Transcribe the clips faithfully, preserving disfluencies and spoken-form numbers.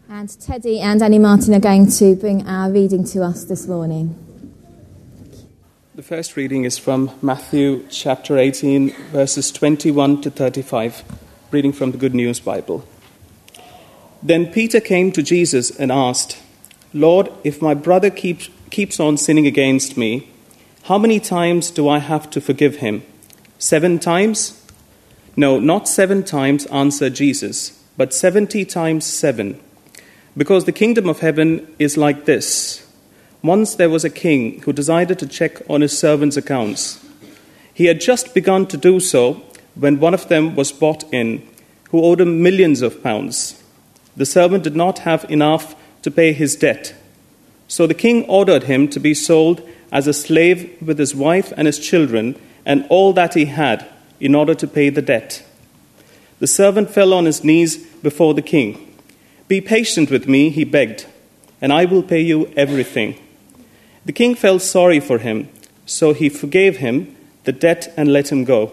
And Teddy and Annie Martin are going to bring our reading to us this morning. The first reading is from Matthew chapter eighteen, verses twenty-one to thirty-five, reading from the Good News Bible. Then Peter came to Jesus and asked, "Lord, if my brother keeps, keeps on sinning against me, how many times do I have to forgive him? Seven times?" "No, not seven times," answered Jesus, "but seventy times seven. Because the kingdom of heaven is like this. Once there was a king who decided to check on his servants' accounts. He had just begun to do so when one of them was brought in, who owed him millions of pounds. The servant did not have enough to pay his debt. So the king ordered him to be sold as a slave with his wife and his children and all that he had in order to pay the debt. The servant fell on his knees before the king. 'Be patient with me,' he begged, 'and I will pay you everything.' The king felt sorry for him, so he forgave him the debt and let him go.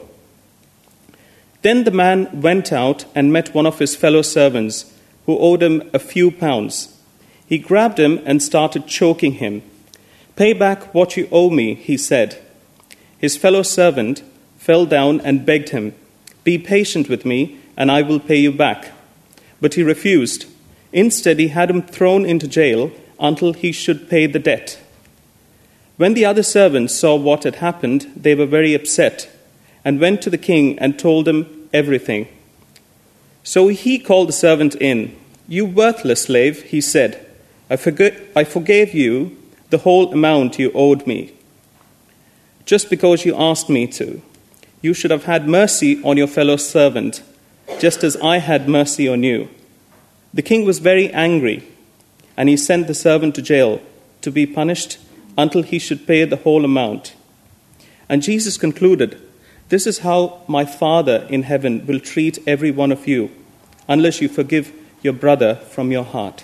Then the man went out and met one of his fellow servants who owed him a few pounds. He grabbed him and started choking him. 'Pay back what you owe me,' he said. His fellow servant fell down and begged him, 'Be patient with me, and I will pay you back.' But he refused. Instead, he had him thrown into jail until he should pay the debt. When the other servants saw what had happened, they were very upset and went to the king and told him everything. So he called the servant in. 'You worthless slave,' he said, I, forg- I forgave you the whole amount you owed me, just because you asked me to. You should have had mercy on your fellow servant, just as I had mercy on you.' The king was very angry, and he sent the servant to jail to be punished until he should pay the whole amount. And Jesus concluded, 'This is how my Father in heaven will treat every one of you, unless you forgive your brother from your heart.'"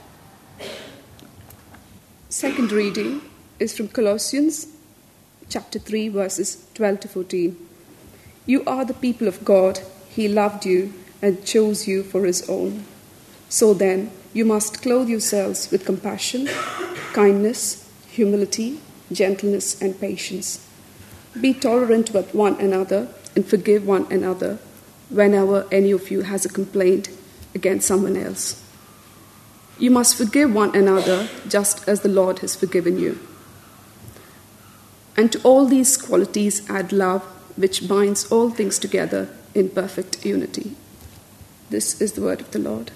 Second reading is from Colossians chapter three, verses twelve to fourteen. "You are the people of God. He loved you and chose you for his own. So then, you must clothe yourselves with compassion, kindness, humility, gentleness, and patience. Be tolerant with one another and forgive one another whenever any of you has a complaint against someone else. You must forgive one another just as the Lord has forgiven you. And to all these qualities add love, which binds all things together in perfect unity." This is the word of the Lord.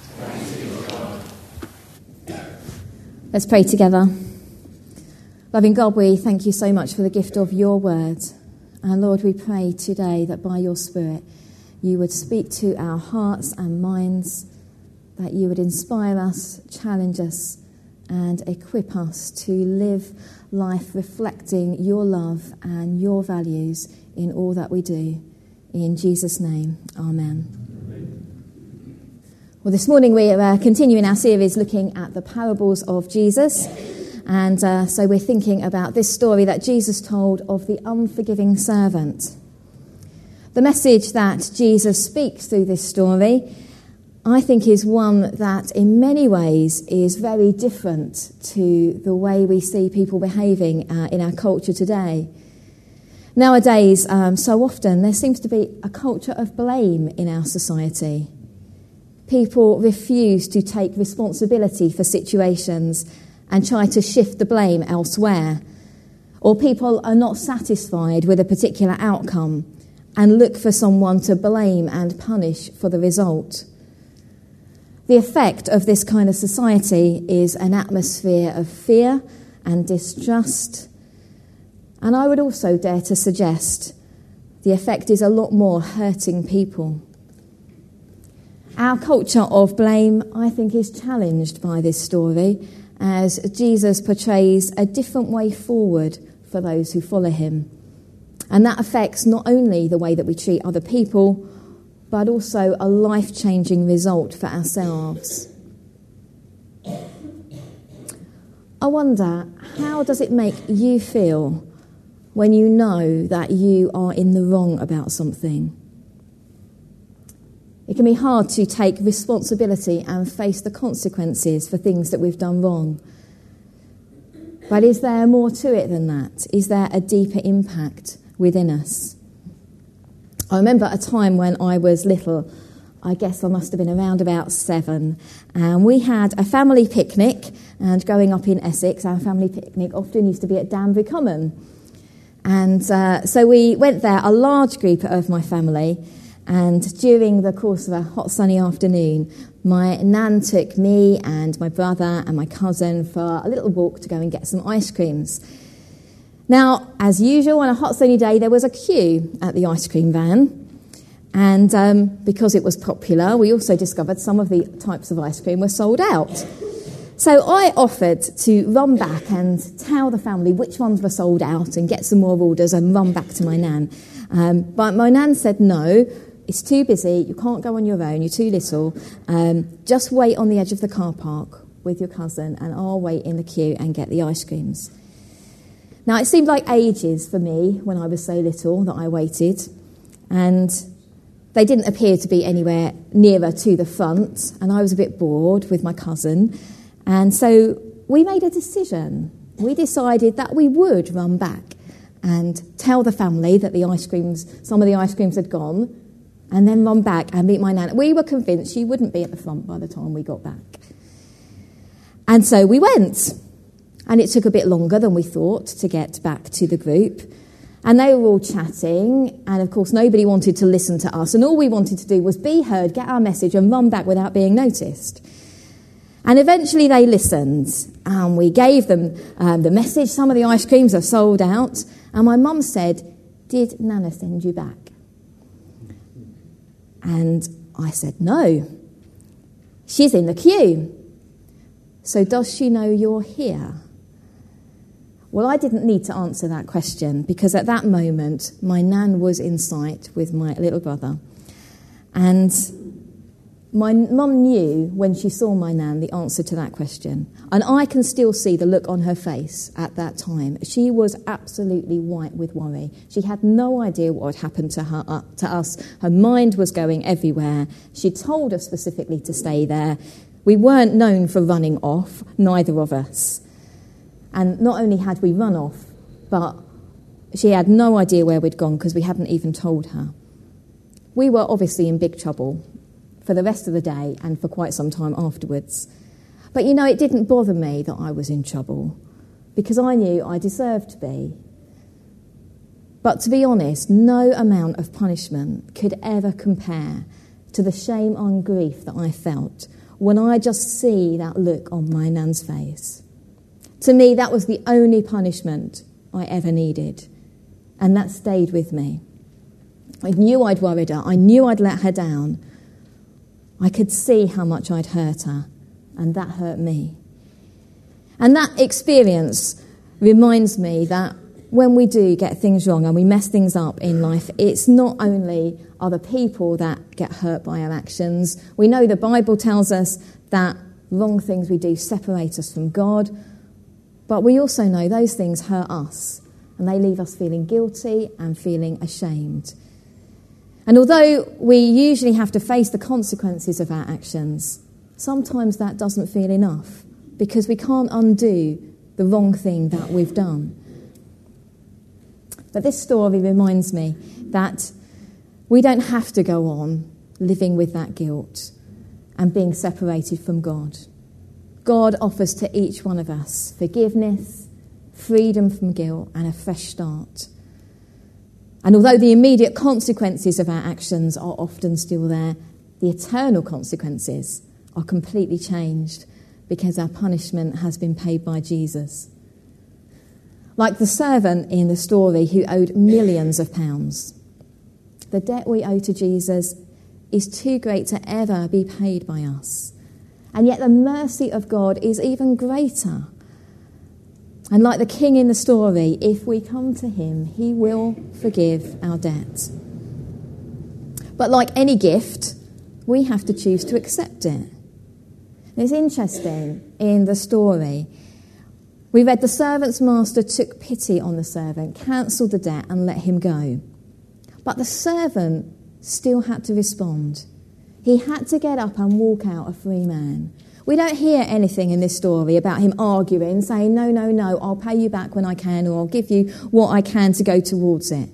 Let's pray together. Loving God, we thank you so much for the gift of your word. And Lord, we pray today that by your Spirit you would speak to our hearts and minds, that you would inspire us, challenge us, and equip us to live life reflecting your love and your values in all that we do. In Jesus' name, amen. Well, this morning we are uh, continuing our series looking at the parables of Jesus. And uh, so we're thinking about this story that Jesus told of the unforgiving servant. The message that Jesus speaks through this story, I think, is one that in many ways is very different to the way we see people behaving uh, in our culture today. Nowadays, um, so often, there seems to be a culture of blame in our society. People refuse to take responsibility for situations and try to shift the blame elsewhere. Or people are not satisfied with a particular outcome and look for someone to blame and punish for the result. The effect of this kind of society is an atmosphere of fear and distrust. And I would also dare to suggest the effect is a lot more hurting people. Our culture of blame, I think, is challenged by this story as Jesus portrays a different way forward for those who follow him. And that affects not only the way that we treat other people, but also a life-changing result for ourselves. I wonder, how does it make you feel when you know that you are in the wrong about something? It can be hard to take responsibility and face the consequences for things that we've done wrong. But is there more to it than that? Is there a deeper impact within us? I remember a time when I was little. I guess I must have been around about seven. And we had a family picnic, and growing up in Essex, our family picnic often used to be at Danbury Common. And uh, so we went there, a large group of my family, and during the course of a hot sunny afternoon, my nan took me and my brother and my cousin for a little walk to go and get some ice creams. Now, as usual, on a hot sunny day, there was a queue at the ice cream van. And um, because it was popular, we also discovered some of the types of ice cream were sold out. So I offered to run back and tell the family which ones were sold out and get some more orders and run back to my nan. Um, but my nan said, no, it's too busy, you can't go on your own, you're too little. Um, just wait on the edge of the car park with your cousin and I'll wait in the queue and get the ice creams. Now, it seemed like ages for me when I was so little that I waited. And they didn't appear to be anywhere nearer to the front, and I was a bit bored with my cousin. And so we made a decision. We decided that we would run back and tell the family that the ice creams, some of the ice creams had gone, and then run back and meet my nan. We were convinced she wouldn't be at the front by the time we got back. And so we went. And it took a bit longer than we thought to get back to the group. And they were all chatting, and of course nobody wanted to listen to us, and all we wanted to do was be heard, get our message, and run back without being noticed. And eventually they listened, and we gave them um, the message. Some of the ice creams are sold out, and my mum said, "Did Nana send you back?" And I said, "No, she's in the queue. So does she know you're here?" Well, I didn't need to answer that question because at that moment, my nan was in sight with my little brother. And my mum knew when she saw my nan the answer to that question. And I can still see the look on her face at that time. She was absolutely white with worry. She had no idea what had happened to her, uh, to us. Her mind was going everywhere. She told us specifically to stay there. We weren't known for running off, neither of us. And not only had we run off, but she had no idea where we'd gone because we hadn't even told her. We were obviously in big trouble for the rest of the day and for quite some time afterwards. But you know, it didn't bother me that I was in trouble because I knew I deserved to be. But to be honest, no amount of punishment could ever compare to the shame and grief that I felt when I just see that look on my nan's face. To me, that was the only punishment I ever needed, and that stayed with me. I knew I'd worried her. I knew I'd let her down. I could see how much I'd hurt her, and that hurt me. And that experience reminds me that when we do get things wrong and we mess things up in life, it's not only other people that get hurt by our actions. We know the Bible tells us that wrong things we do separate us from God. But we also know those things hurt us, and they leave us feeling guilty and feeling ashamed. And although we usually have to face the consequences of our actions, sometimes that doesn't feel enough because we can't undo the wrong thing that we've done. But this story reminds me that we don't have to go on living with that guilt and being separated from God. God offers to each one of us forgiveness, freedom from guilt, and a fresh start. And although the immediate consequences of our actions are often still there, the eternal consequences are completely changed because our punishment has been paid by Jesus. Like the servant in the story who owed millions of pounds, the debt we owe to Jesus is too great to ever be paid by us. And yet the mercy of God is even greater. And like the king in the story, if we come to him, he will forgive our debt. But like any gift, we have to choose to accept it. And it's interesting in the story. We read the servant's master took pity on the servant, cancelled the debt and let him go. But the servant still had to respond. He had to get up and walk out a free man. We don't hear anything in this story about him arguing, saying, no, no, no, I'll pay you back when I can, or I'll give you what I can to go towards it.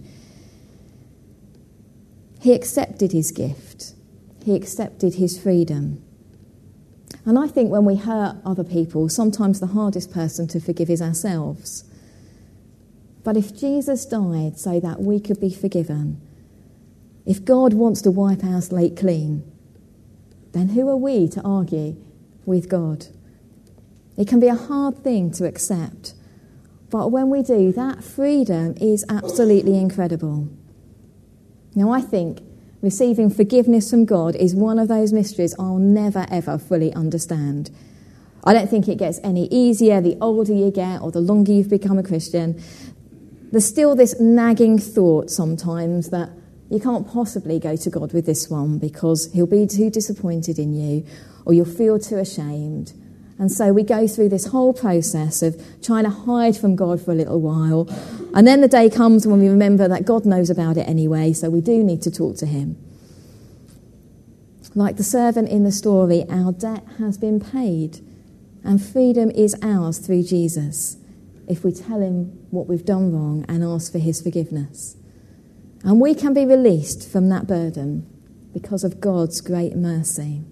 He accepted his gift. He accepted his freedom. And I think when we hurt other people, sometimes the hardest person to forgive is ourselves. But if Jesus died so that we could be forgiven, if God wants to wipe our slate clean, then who are we to argue with God? It can be a hard thing to accept, but when we do, that freedom is absolutely incredible. Now, I think receiving forgiveness from God is one of those mysteries I'll never, ever fully understand. I don't think it gets any easier the older you get or the longer you've become a Christian. There's still this nagging thought sometimes that you can't possibly go to God with this one because he'll be too disappointed in you or you'll feel too ashamed. And so we go through this whole process of trying to hide from God for a little while. And then the day comes when we remember that God knows about it anyway, so we do need to talk to him. Like the servant in the story, our debt has been paid and freedom is ours through Jesus if we tell him what we've done wrong and ask for his forgiveness. And we can be released from that burden because of God's great mercy.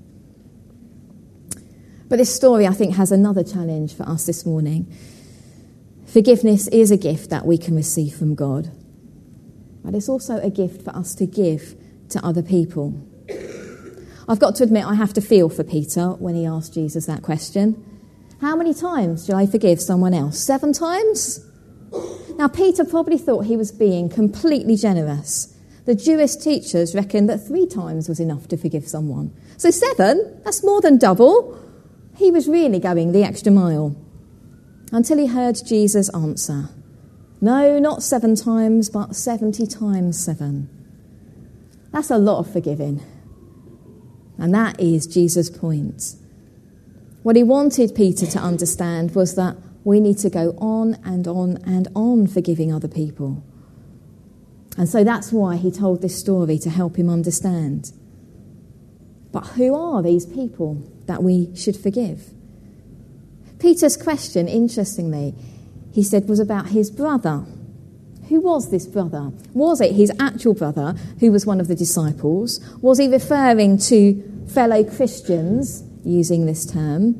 But this story, I think, has another challenge for us this morning. Forgiveness is a gift that we can receive from God, but it's also a gift for us to give to other people. I've got to admit, I have to feel for Peter when he asked Jesus that question. How many times shall I forgive someone else? Seven times? Now, Peter probably thought he was being completely generous. The Jewish teachers reckoned that three times was enough to forgive someone. So seven, that's more than double. He was really going the extra mile. Until he heard Jesus answer, no, not seven times, but seventy times seven. That's a lot of forgiving. And that is Jesus' point. What he wanted Peter to understand was that we need to go on and on and on forgiving other people. And so that's why he told this story, to help him understand. But who are these people that we should forgive? Peter's question, interestingly, he said, was about his brother. Who was this brother? Was it his actual brother, who was one of the disciples? Was he referring to fellow Christians, using this term?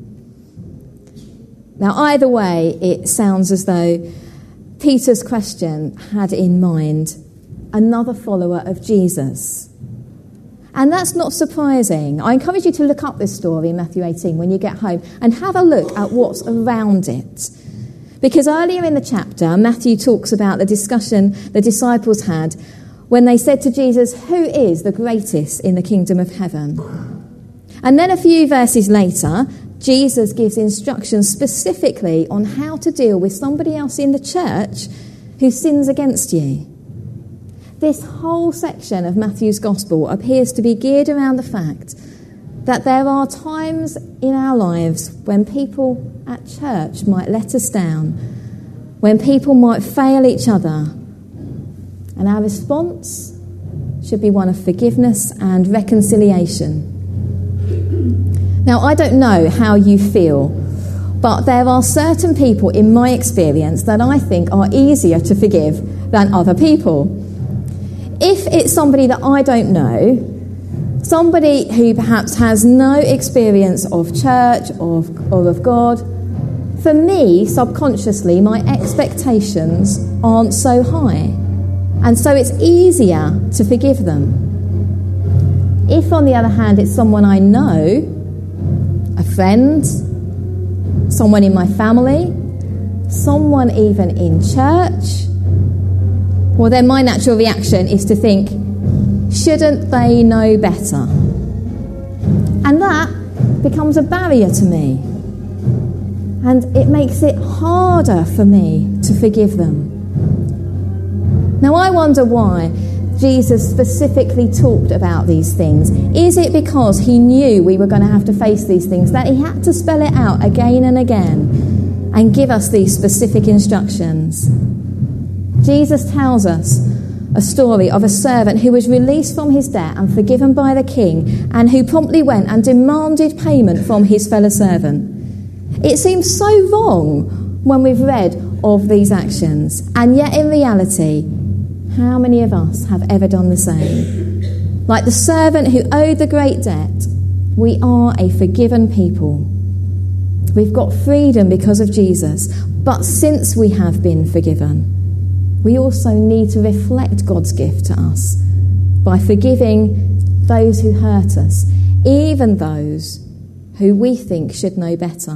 Now, either way, it sounds as though Peter's question had in mind another follower of Jesus. And that's not surprising. I encourage you to look up this story in Matthew eighteen when you get home and have a look at what's around it. Because earlier in the chapter, Matthew talks about the discussion the disciples had when they said to Jesus, who is the greatest in the kingdom of heaven? And then a few verses later, Jesus gives instructions specifically on how to deal with somebody else in the church who sins against you. This whole section of Matthew's Gospel appears to be geared around the fact that there are times in our lives when people at church might let us down, when people might fail each other, and our response should be one of forgiveness and reconciliation. Now, I don't know how you feel, but there are certain people in my experience that I think are easier to forgive than other people. If it's somebody that I don't know, somebody who perhaps has no experience of church or of, or of God, for me, subconsciously, my expectations aren't so high. And so it's easier to forgive them. If, on the other hand, it's someone I know, a friend, someone in my family, someone even in church, well, then my natural reaction is to think, shouldn't they know better? And that becomes a barrier to me. And it makes it harder for me to forgive them. Now, I wonder why Jesus specifically talked about these things. Is it because he knew we were going to have to face these things, that he had to spell it out again and again and give us these specific instructions? Jesus tells us a story of a servant who was released from his debt and forgiven by the king, and who promptly went and demanded payment from his fellow servant. It seems so wrong when we've read of these actions, and yet in reality, how many of us have ever done the same? Like the servant who owed the great debt, we are a forgiven people. We've got freedom because of Jesus, but since we have been forgiven, we also need to reflect God's gift to us by forgiving those who hurt us, even those who we think should know better.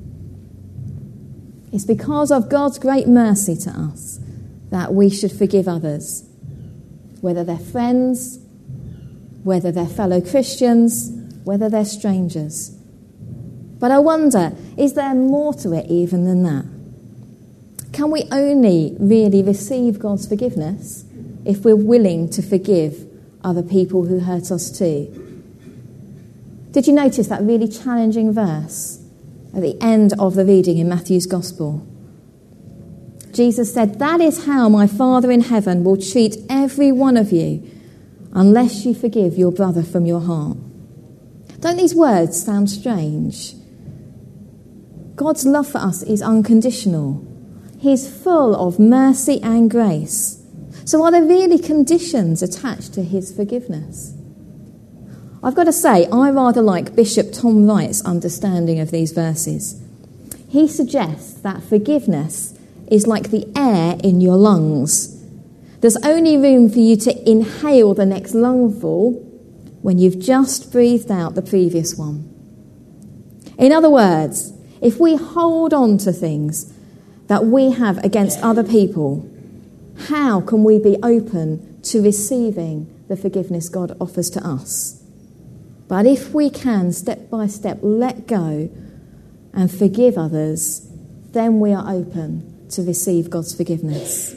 It's because of God's great mercy to us that we should forgive others, whether they're friends, whether they're fellow Christians, whether they're strangers. But I wonder, is there more to it even than that? Can we only really receive God's forgiveness if we're willing to forgive other people who hurt us too? Did you notice that really challenging verse at the end of the reading in Matthew's Gospel? Jesus said, "That is how my Father in heaven will treat every one of you unless you forgive your brother from your heart." Don't these words sound strange? God's love for us is unconditional. He's full of mercy and grace. So are there really conditions attached to his forgiveness? I've got to say, I rather like Bishop Tom Wright's understanding of these verses. He suggests that forgiveness is like the air in your lungs. There's only room for you to inhale the next lungful when you've just breathed out the previous one. In other words, if we hold on to things that we have against other people, how can we be open to receiving the forgiveness God offers to us? But if we can, step by step, let go and forgive others, then we are open to receive God's forgiveness.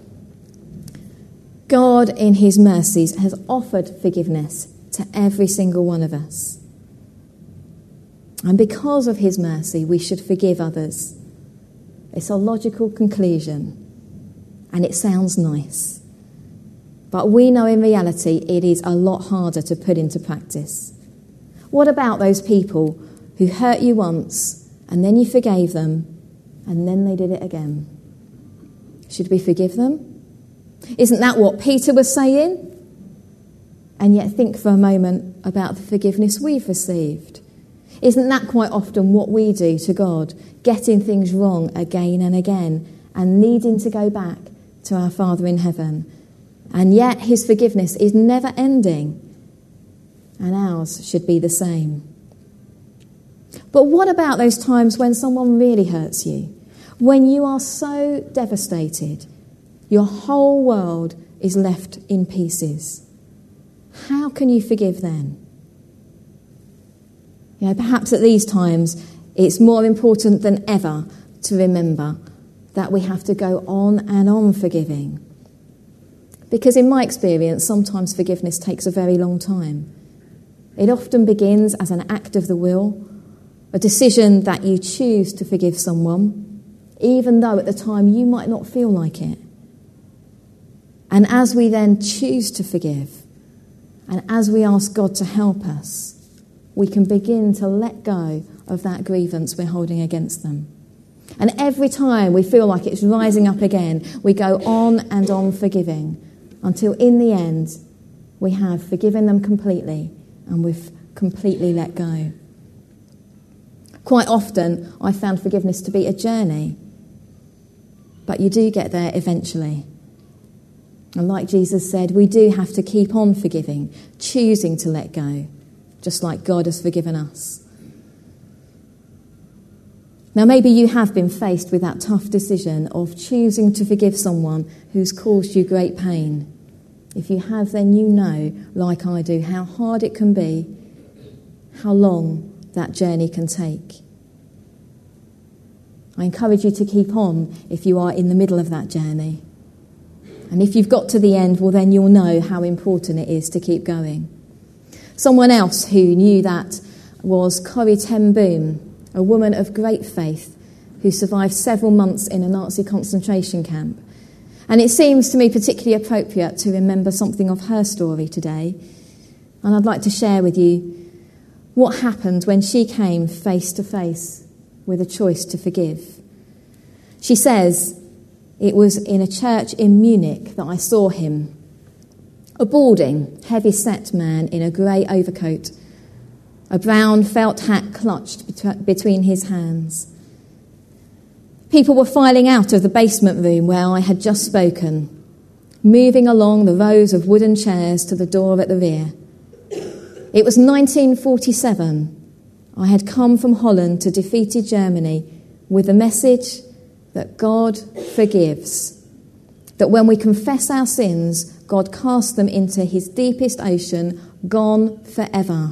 God, in his mercies, has offered forgiveness to every single one of us. And because of his mercy, we should forgive others. It's a logical conclusion, and it sounds nice. But we know in reality it is a lot harder to put into practice. What about those people who hurt you once, and then you forgave them, and then they did it again? Should we forgive them? Isn't that what Peter was saying? And yet think for a moment about the forgiveness we've received. Isn't that quite often what we do to God, getting things wrong again and again and needing to go back to our Father in heaven? And yet his forgiveness is never ending, and ours should be the same. But what about those times when someone really hurts you? When you are so devastated, your whole world is left in pieces. How can you forgive then? You know, perhaps at these times it's more important than ever to remember that we have to go on and on forgiving. Because in my experience, sometimes forgiveness takes a very long time. It often begins as an act of the will, a decision that you choose to forgive someone, even though at the time you might not feel like it. And as we then choose to forgive, and as we ask God to help us, we can begin to let go of that grievance we're holding against them. And every time we feel like it's rising up again, we go on and on forgiving until in the end we have forgiven them completely and we've completely let go. Quite often I found forgiveness to be a journey, but you do get there eventually. And like Jesus said, we do have to keep on forgiving, choosing to let go, just like God has forgiven us. Now, maybe you have been faced with that tough decision of choosing to forgive someone who's caused you great pain. If you have, then you know, like I do, how hard it can be, how long that journey can take. I encourage you to keep on if you are in the middle of that journey. And if you've got to the end, well, then you'll know how important it is to keep going. Someone else who knew that was Corrie ten Boom, a woman of great faith who survived several months in a Nazi concentration camp. And it seems to me particularly appropriate to remember something of her story today. And I'd like to share with you what happened when she came face to face with a choice to forgive. She says, "It was in a church in Munich that I saw him. A balding, heavy-set man in a grey overcoat, a brown felt hat clutched bet- between his hands. People were filing out of the basement room where I had just spoken, moving along the rows of wooden chairs to the door at the rear. It was nineteen forty-seven. I had come from Holland to defeated Germany with the message that God forgives, that when we confess our sins, God casts them into his deepest ocean, gone forever."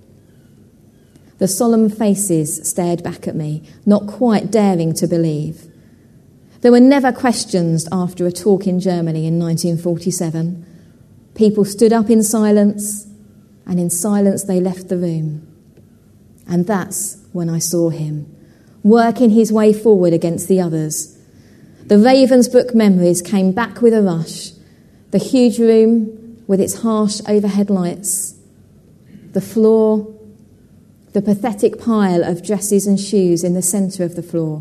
The solemn faces stared back at me, not quite daring to believe. There were never questions after a talk in Germany in nineteen forty-seven. People stood up in silence, and in silence they left the room. And that's when I saw him, working his way forward against the others. The Ravensbrück memories came back with a rush. The huge room with its harsh overhead lights, the floor, the pathetic pile of dresses and shoes in the centre of the floor,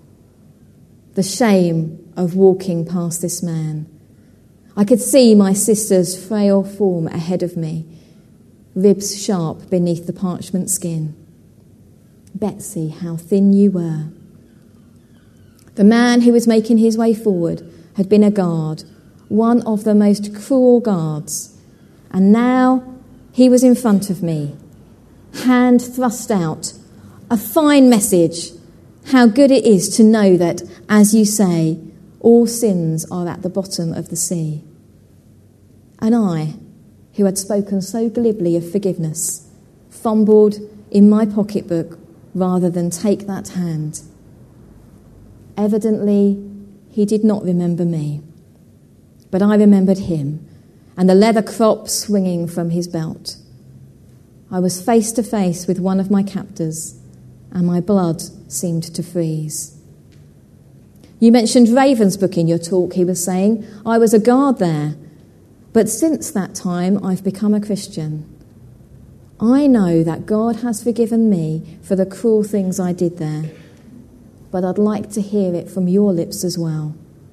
the shame of walking past this man. I could see my sister's frail form ahead of me, ribs sharp beneath the parchment skin. "Betsy, how thin you were." The man who was making his way forward had been a guard, one of the most cruel guards, and now he was in front of me, hand thrust out, a fine message, how good it is to know that, as you say, all sins are at the bottom of the sea. And I, who had spoken so glibly of forgiveness, fumbled in my pocketbook rather than take that hand. Evidently, he did not remember me, but I remembered him and the leather crop swinging from his belt. I was face to face with one of my captors, and my blood seemed to freeze. "You mentioned Ravensbrück in your talk," he was saying. "I was a guard there, but since that time I've become a Christian. I know that God has forgiven me for the cruel things I did there, but I'd like to hear it from your lips as well."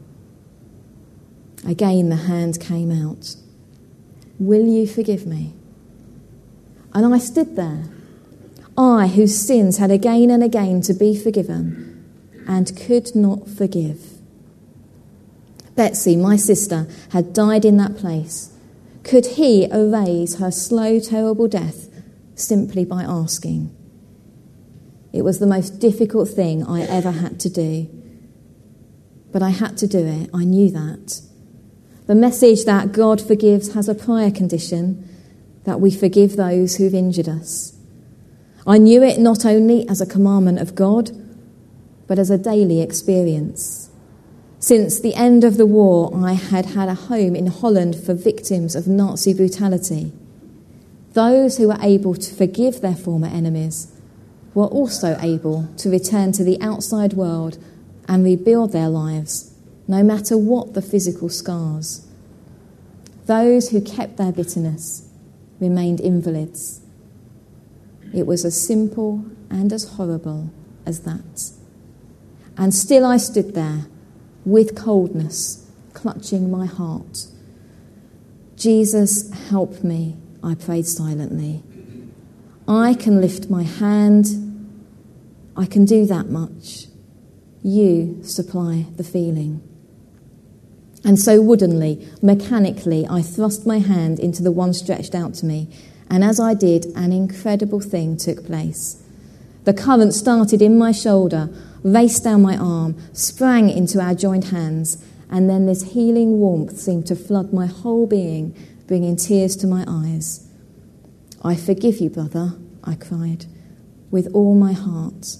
Again the hand came out. "Will you forgive me?" And I stood there, I whose sins had again and again to be forgiven, and could not forgive. Betsy, my sister, had died in that place. Could he erase her slow, terrible death simply by asking? It was the most difficult thing I ever had to do. But I had to do it, I knew that. The message that God forgives has a prior condition, that we forgive those who've injured us. I knew it not only as a commandment of God, but as a daily experience. Since the end of the war, I had had a home in Holland for victims of Nazi brutality. Those who were able to forgive their former enemies were also able to return to the outside world and rebuild their lives, no matter what the physical scars. Those who kept their bitterness remained invalids. It was as simple and as horrible as that. And still I stood there, with coldness, clutching my heart. "Jesus, help me," I prayed silently. "I can lift my hand. I can do that much. You supply the feeling." And so woodenly, mechanically, I thrust my hand into the one stretched out to me, and as I did, an incredible thing took place. The current started in my shoulder, raced down my arm, sprang into our joined hands, and then this healing warmth seemed to flood my whole being, bringing tears to my eyes. "I forgive you, brother," I cried, "with all my heart."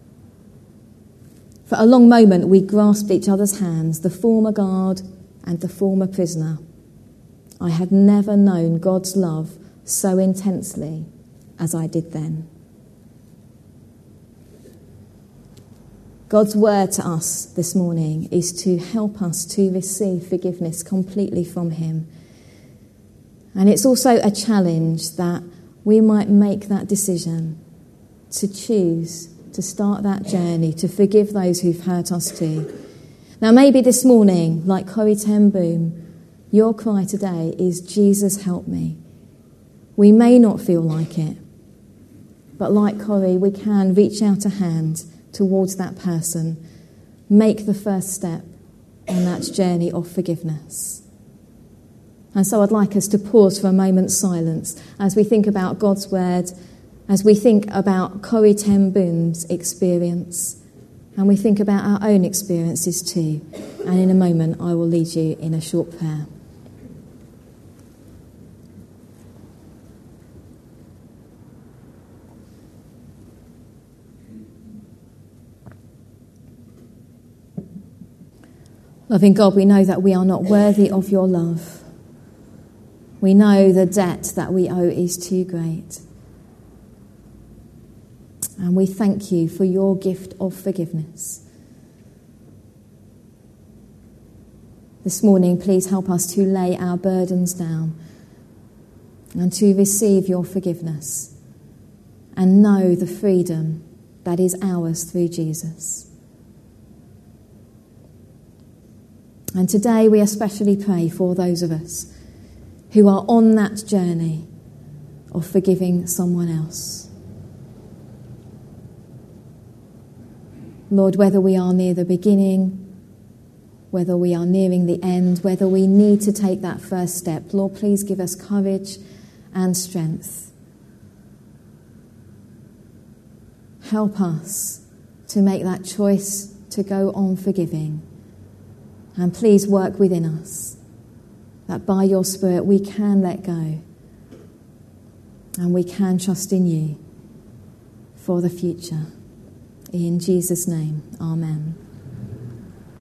For a long moment we grasped each other's hands, the former guard and the former prisoner. I had never known God's love so intensely as I did then. God's word to us this morning is to help us to receive forgiveness completely from him. And it's also a challenge that we might make that decision to choose to start that journey, to forgive those who've hurt us too. Now, maybe this morning, like Corrie ten Boom, your cry today is, Jesus, help me. We may not feel like it, but like Corrie, we can reach out a hand towards that person, make the first step on that journey of forgiveness. And so I'd like us to pause for a moment's silence as we think about God's word, as we think about Corrie ten Boom's experience, and we think about our own experiences too. And in a moment, I will lead you in a short prayer. Loving God, we know that we are not worthy of your love. We know the debt that we owe is too great. And we thank you for your gift of forgiveness. This morning, please help us to lay our burdens down and to receive your forgiveness and know the freedom that is ours through Jesus. And today we especially pray for those of us who are on that journey of forgiving someone else. Lord, whether we are near the beginning, whether we are nearing the end, whether we need to take that first step, Lord, please give us courage and strength. Help us to make that choice to go on forgiving. And please work within us that by your Spirit we can let go and we can trust in you for the future. In Jesus' name, amen.